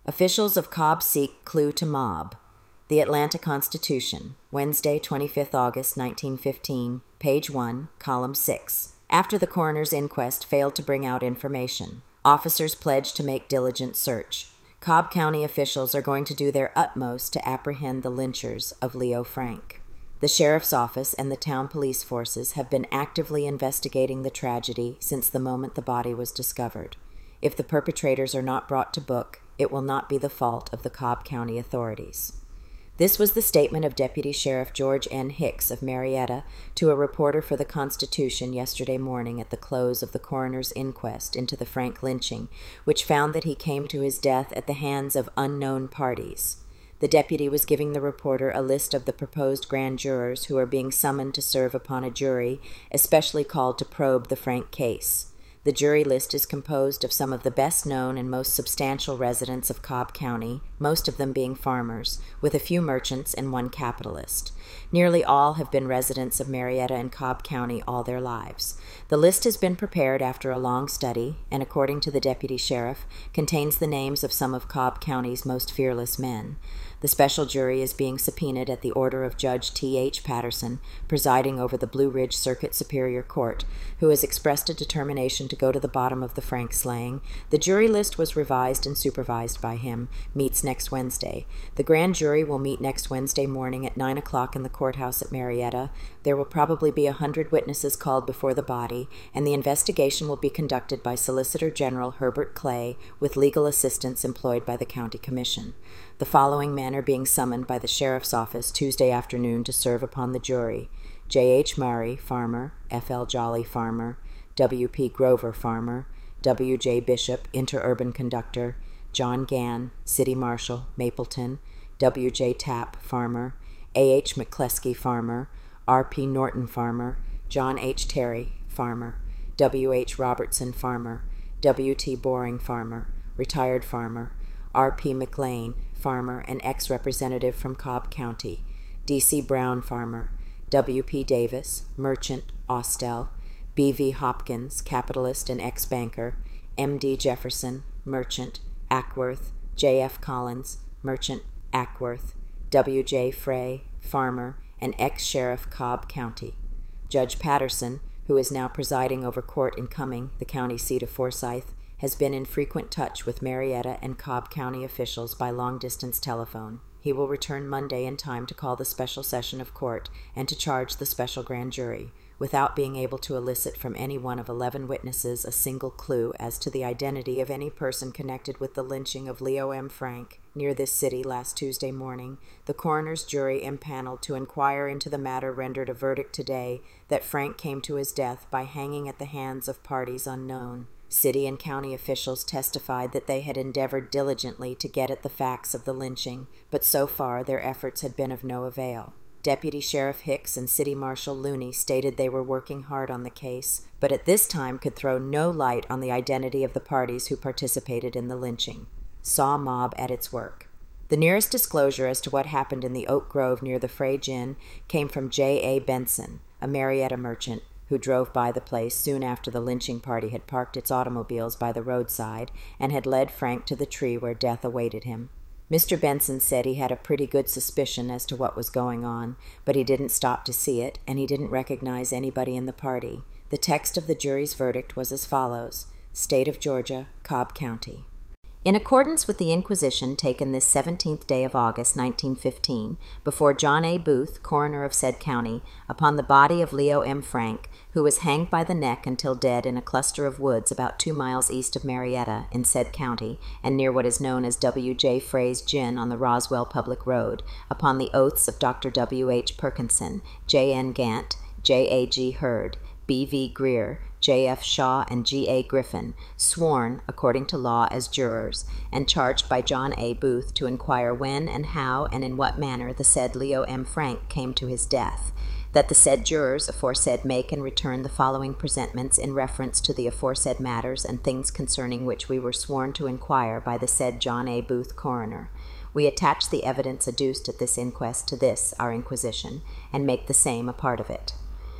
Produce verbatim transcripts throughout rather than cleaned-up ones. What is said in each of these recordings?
Officials of Cobb seek clue to mob. The Atlanta Constitution, Wednesday, twenty-fifth August, nineteen fifteen, page one, column six. After the coroner's inquest failed to bring out information, officers pledged to make diligent search. Cobb County officials are going to do their utmost to apprehend the lynchers of Leo Frank. The sheriff's office and the town police forces have been actively investigating the tragedy since the moment the body was discovered. If the perpetrators are not brought to book, it will not be the fault of the Cobb County authorities. This was the statement of Deputy Sheriff George N. Hicks of Marietta to a reporter for the Constitution yesterday morning at the close of the coroner's inquest into the Frank lynching, which found that he came to his death at the hands of unknown parties. The deputy was giving the reporter a list of the proposed grand jurors who are being summoned to serve upon a jury, especially called to probe the Frank case. The jury list is composed of some of the best-known and most substantial residents of Cobb County, most of them being farmers, with a few merchants and one capitalist. Nearly all have been residents of Marietta and Cobb County all their lives. The list has been prepared after a long study, and according to the deputy sheriff, contains the names of some of Cobb County's most fearless men. The special jury is being subpoenaed at the order of Judge T H Patterson, presiding over the Blue Ridge Circuit Superior Court, who has expressed a determination to go to the bottom of the Frank slaying. The jury list was revised and supervised by him, meets next Wednesday. The grand jury will meet next Wednesday morning at nine o'clock in the courthouse at Marietta. There will probably be a hundred witnesses called before the body, and the investigation will be conducted by Solicitor General Herbert Clay with legal assistance employed by the County Commission. The following men are being summoned by the Sheriff's Office Tuesday afternoon to serve upon the jury: J H Murray, farmer; F L Jolly, farmer; W P Grover, farmer; W J Bishop, interurban conductor; John Gann, city marshal, Mapleton; W J Tapp, farmer; A H McCleskey, farmer; R P Norton, farmer; John H Terry, farmer; W H Robertson, farmer; W T Boring, farmer, retired farmer; R P McLean, farmer and ex-representative from Cobb County; D C Brown, farmer; W P Davis, merchant, Austell; B V Hopkins, capitalist and ex-banker; M D Jefferson, merchant, Ackworth; J F Collins, merchant, Ackworth; W J Frey, farmer and ex-sheriff, Cobb County. Judge Patterson, who is now presiding over court in Cumming, the county seat of Forsyth, has been in frequent touch with Marietta and Cobb County officials by long-distance telephone. He will return Monday in time to call the special session of court and to charge the special grand jury, without being able to elicit from any one of eleven witnesses a single clue as to the identity of any person connected with the lynching of Leo M. Frank near this city last Tuesday morning. The coroner's jury impaneled to inquire into the matter rendered a verdict today that Frank came to his death by hanging at the hands of parties unknown. City and county officials testified that they had endeavored diligently to get at the facts of the lynching, but so far their efforts had been of no avail. Deputy Sheriff Hicks and City Marshal Looney stated they were working hard on the case, but at this time could throw no light on the identity of the parties who participated in the lynching. Saw mob at its work. The nearest disclosure as to what happened in the Oak Grove near the Frey Inn came from J A Benson, a Marietta merchant, who drove by the place soon after the lynching party had parked its automobiles by the roadside and had led Frank to the tree where death awaited him. Mister Benson said he had a pretty good suspicion as to what was going on, but he didn't stop to see it, and he didn't recognize anybody in the party. The text of the jury's verdict was as follows: State of Georgia, Cobb County. In accordance with the inquisition taken this seventeenth day of August, nineteen fifteen, before John A. Booth, coroner of said county, upon the body of Leo M. Frank, who was hanged by the neck until dead in a cluster of woods about two miles east of Marietta in said county, and near what is known as W J Frey's Gin on the Roswell Public Road, upon the oaths of Doctor W H Perkinson, J N Gant, J A G Hurd, B V Greer, J F Shaw, and G A Griffin, sworn, according to law, as jurors, and charged by John A. Booth to inquire when and how and in what manner the said Leo M. Frank came to his death, that the said jurors aforesaid make and return the following presentments in reference to the aforesaid matters and things concerning which we were sworn to inquire by the said John A. Booth, coroner. We attach the evidence adduced at this inquest to this, our inquisition, and make the same a part of it.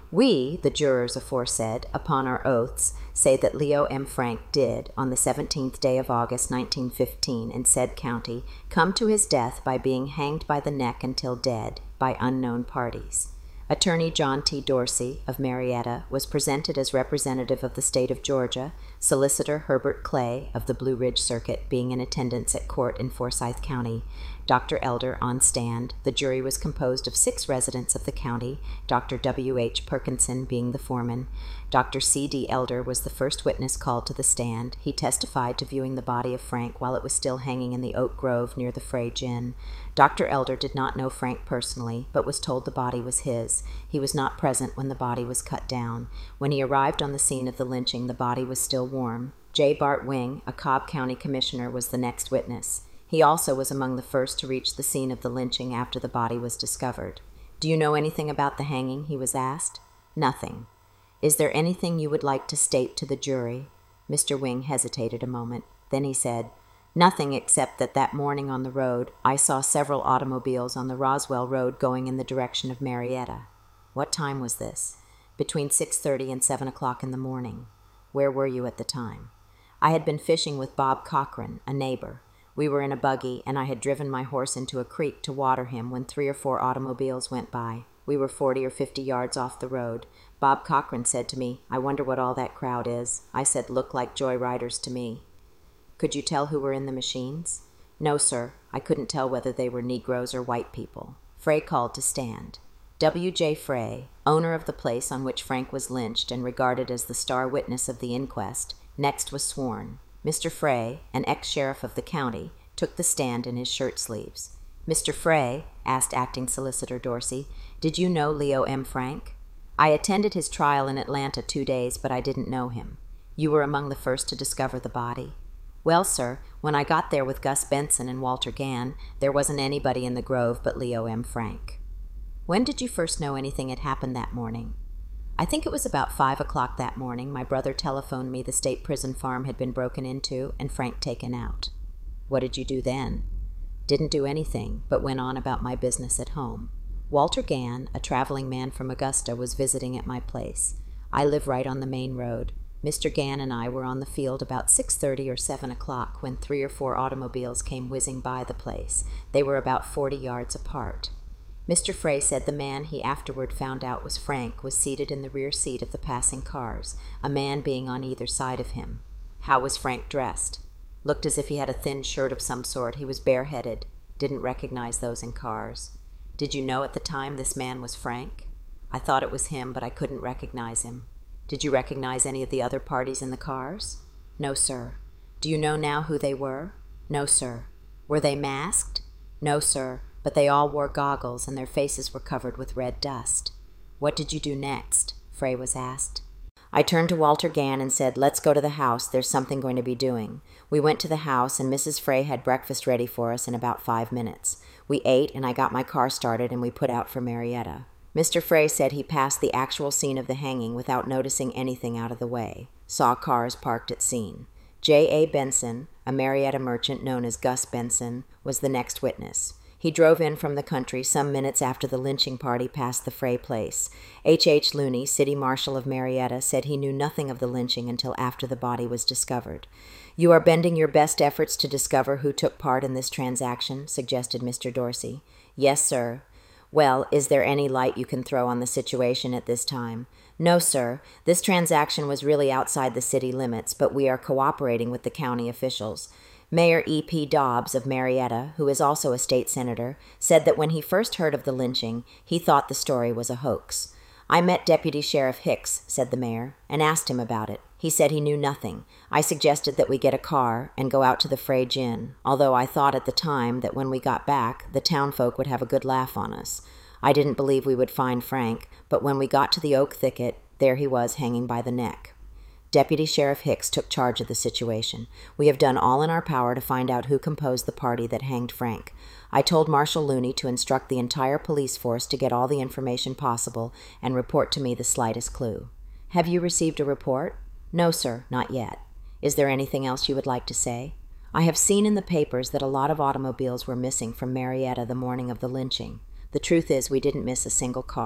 We, the jurors aforesaid, upon our oaths, say that Leo M. Frank did, on the seventeenth day of August, nineteen fifteen, in said county, come to his death by being hanged by the neck until dead, by unknown parties. Attorney John T. Dorsey, of Marietta, was presented as representative of the state of Georgia, Solicitor Herbert Clay, of the Blue Ridge Circuit, being in attendance at court in Forsyth County, Doctor Elder on stand. The jury was composed of six residents of the county, Doctor W H Perkinson being the foreman. Doctor C D Elder was the first witness called to the stand. He testified to viewing the body of Frank while it was still hanging in the oak grove near the Fraydge Inn. Doctor Elder did not know Frank personally, but was told the body was his. He was not present when the body was cut down. When he arrived on the scene of the lynching, the body was still warm. J. Bart Wing, a Cobb County commissioner, was the next witness. He also was among the first to reach the scene of the lynching after the body was discovered. "Do you know anything about the hanging?" he was asked. "Nothing." "Is there anything you would like to state to the jury?" Mister Wing hesitated a moment. Then he said, "Nothing except that that morning on the road, I saw several automobiles on the Roswell Road going in the direction of Marietta." "What time was this?" "Between six thirty and seven o'clock in the morning." "Where were you at the time?" "I had been fishing with Bob Cochran, a neighbor. We were in a buggy, and I had driven my horse into a creek to water him when three or four automobiles went by. We were forty or fifty yards off the road. Bob Cochran said to me, 'I wonder what all that crowd is.' I said, 'Look like joyriders to me.'" "Could you tell who were in the machines?" "No, sir. I couldn't tell whether they were Negroes or white people." Frey called to stand. W J Frey, owner of the place on which Frank was lynched and regarded as the star witness of the inquest, next was sworn. Mister Frey, an ex-sheriff of the county, took the stand in his shirt sleeves. "Mister Frey," asked Acting Solicitor Dorsey, "did you know Leo M. Frank?" "I attended his trial in Atlanta two days, but I didn't know him." "You were among the first to discover the body?" "Well, sir, when I got there with Gus Benson and Walter Gann, there wasn't anybody in the grove but Leo M. Frank." "When did you first know anything had happened that morning?" "I think it was about five o'clock that morning. My brother telephoned me the state prison farm had been broken into and Frank taken out." "What did you do then?" "Didn't do anything, but went on about my business at home. Walter Gann, a traveling man from Augusta, was visiting at my place. I live right on the main road. Mister Gann and I were on the field about six thirty or seven o'clock when three or four automobiles came whizzing by the place. They were about forty yards apart. Mister Frey said the man he afterward found out was Frank was seated in the rear seat of the passing cars, a man being on either side of him." "How was Frank dressed?" "Looked as if he had a thin shirt of some sort. He was bareheaded. Didn't recognize those in cars." "Did you know at the time this man was Frank?" "I thought it was him, but I couldn't recognize him." "Did you recognize any of the other parties in the cars?" "No, sir." "Do you know now who they were?" "No, sir." "Were they masked?" "No, sir, but they all wore goggles and their faces were covered with red dust." "What did you do next?" Frey was asked. "I turned to Walter Gann and said, 'Let's go to the house. There's something going to be doing.' We went to the house, and Missus Frey had breakfast ready for us in about five minutes. We ate, and I got my car started, and we put out for Marietta. Mister Frey said he passed the actual scene of the hanging without noticing anything out of the way. Saw cars parked at scene. J A Benson, a Marietta merchant known as Gus Benson, was the next witness. He drove in from the country some minutes after the lynching party passed the Frey place. H H Looney, city marshal of Marietta, said he knew nothing of the lynching until after the body was discovered. "You are bending your best efforts to discover who took part in this transaction," suggested Mister Dorsey. "Yes, sir." "Well, is there any light you can throw on the situation at this time?" "No, sir. This transaction was really outside the city limits, but we are cooperating with the county officials. Mayor E P Dobbs of Marietta, who is also a state senator, said that when he first heard of the lynching, he thought the story was a hoax. I met Deputy Sheriff Hicks," said the mayor, "and asked him about it. He said he knew nothing. I suggested that we get a car and go out to the Fraydge Inn, although I thought at the time that when we got back, the townfolk would have a good laugh on us. I didn't believe we would find Frank, but when we got to the oak thicket, there he was hanging by the neck." Deputy Sheriff Hicks took charge of the situation. "We have done all in our power to find out who composed the party that hanged Frank. I told Marshal Looney to instruct the entire police force to get all the information possible and report to me the slightest clue." "Have you received a report?" "No, sir, not yet." "Is there anything else you would like to say?" "I have seen in the papers that a lot of automobiles were missing from Marietta the morning of the lynching. The truth is we didn't miss a single car.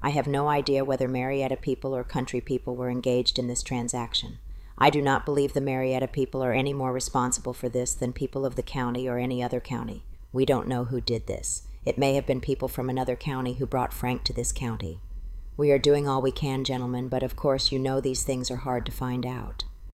I have no idea whether Marietta people or country people were engaged in this transaction. I do not believe the Marietta people are any more responsible for this than people of the county or any other county. We don't know who did this. It may have been people from another county who brought Frank to this county. We are doing all we can, gentlemen, but of course you know these things are hard to find out.